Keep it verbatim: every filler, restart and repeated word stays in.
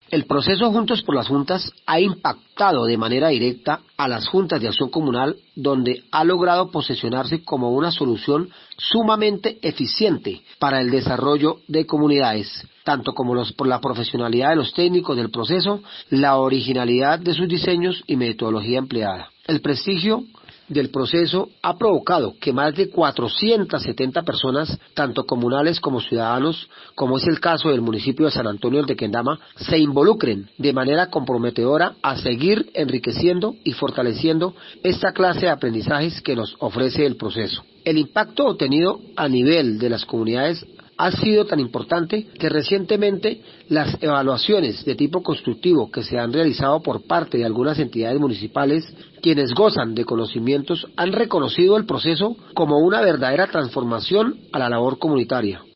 El proceso Juntos por las Juntas ha impactado de manera directa a las juntas de acción comunal, donde ha logrado posicionarse como una solución sumamente eficiente para el desarrollo de comunidades, tanto como los, por la profesionalidad de los técnicos del proceso, la originalidad de sus diseños y metodología empleada. El prestigio del proceso ha provocado que más de cuatrocientas setenta personas, tanto comunales como ciudadanos, como es el caso del municipio de San Antonio del Tequendama, se involucren de manera comprometedora a seguir enriqueciendo y fortaleciendo esta clase de aprendizajes que nos ofrece el proceso. El impacto obtenido a nivel de las comunidades ha sido tan importante que recientemente las evaluaciones de tipo constructivo que se han realizado por parte de algunas entidades municipales, quienes gozan de conocimientos, han reconocido el proceso como una verdadera transformación a la labor comunitaria.